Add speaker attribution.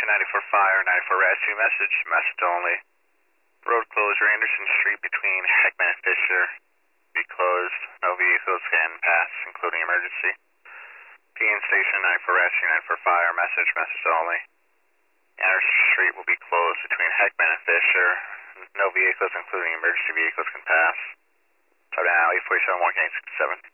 Speaker 1: Station 94 Fire, 94 Rescue, message only. Road closure, Anderson Street between Heckman and Fisher. Be closed. No vehicles can pass, including emergency. PN Station 94 Rescue, 94 Fire, message only. Anderson Street will be closed between Heckman and Fisher. No vehicles, including emergency vehicles, can pass. Type now, 847 167.